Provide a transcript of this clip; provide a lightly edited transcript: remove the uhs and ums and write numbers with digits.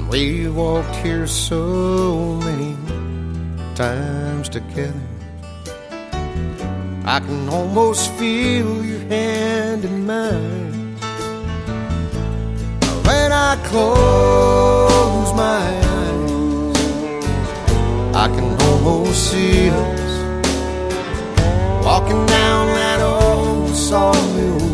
We've walked here so many times together. I can almost feel your hand in mine. When I close my eyes, I can almost see us walking down that old sawmill